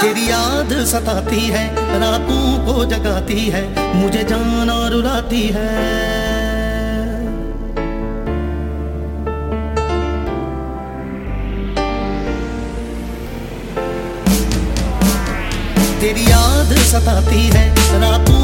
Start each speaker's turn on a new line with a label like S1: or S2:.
S1: तेरी याद सताती है, रातों को जगाती है, मुझे जान और रुलाती है। तेरी याद सताती है, रातों